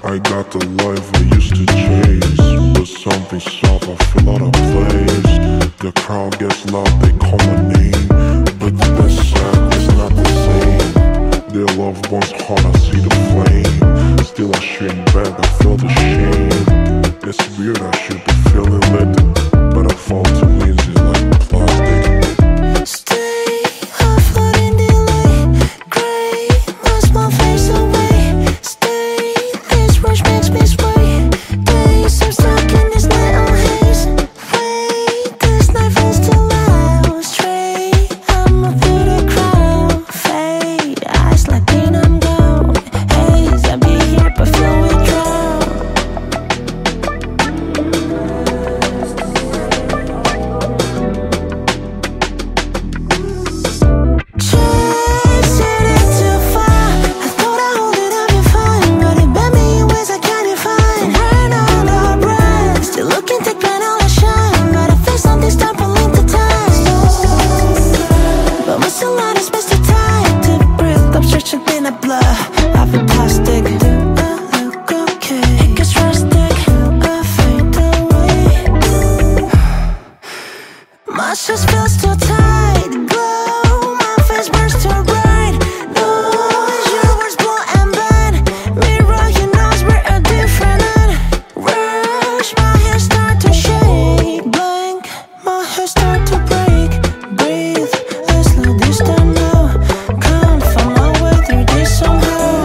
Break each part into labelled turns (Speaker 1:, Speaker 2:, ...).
Speaker 1: I got the life I used to chase, but something's off, I feel out of place. The crowd gets loud, they call my name, but that's sad, it's not the same. Their loved one's heart, I see the flame. Still I shrink back, I feel the shame. It's weird, I should be feeling lit, but I fall too easy like plastic.
Speaker 2: Stay afloat in delay, gray, must my face away. Stay, this rush makes me sway. Days I'm stuck in this night on haze. Wait, this night feels too loud. Stray, I'm up through the crowd. Fade, eyes like green, I'm gone. Haze, I'll be here but feel withdrawn. Chasing it too far. I thought I hold it up and fine, but it bent me in ways I can't define. Ran out of breath, still looking to grind all the shine. Gotta face something, start pulling the time. But my sunlight is best to time to breathe. I'm stretching thin a blur. I feel plastic. Do I look okay? It gets rustic. I fade away. My shoes feel too tight. Glow, my face burns too bright. Noise, your words blow and bend. Mirror, your nose, we're a different end. Rush, my hair start to shake. Blank, my hair start to break. Breathe, let's slow this down now. Can't find my way through this somehow.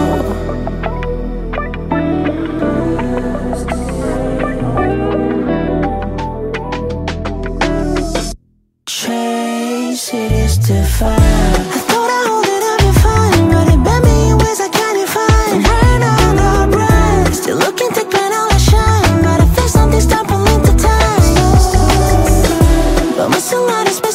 Speaker 2: Chase, it is too far. I thought I hold it up and fine, but it bent me in ways I can't define. Ran out of breath, still looking to grind all the shine. Gotta face something, start pulling the time. But my sunlight is best